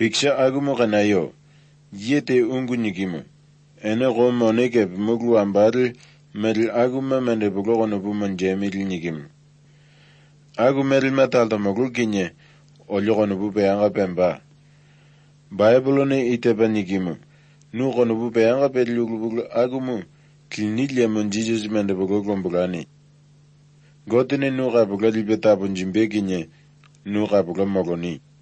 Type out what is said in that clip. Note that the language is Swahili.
Piksha agumo kanayo, yete ungu nigimu. Ene romoneke bimuglu ambari, meril aguma mende bugo no buman jemil nigimu. Agumeril matalta moglu kinye, olyo no bube anga pemba. Bible iteba nigimu. Nu no bube anga peluglu agumu, kilnilya monjijus mende bugo gombulani. Gotine nuga bugla libeta bunjimbe kinye, nuga bugla mogoni.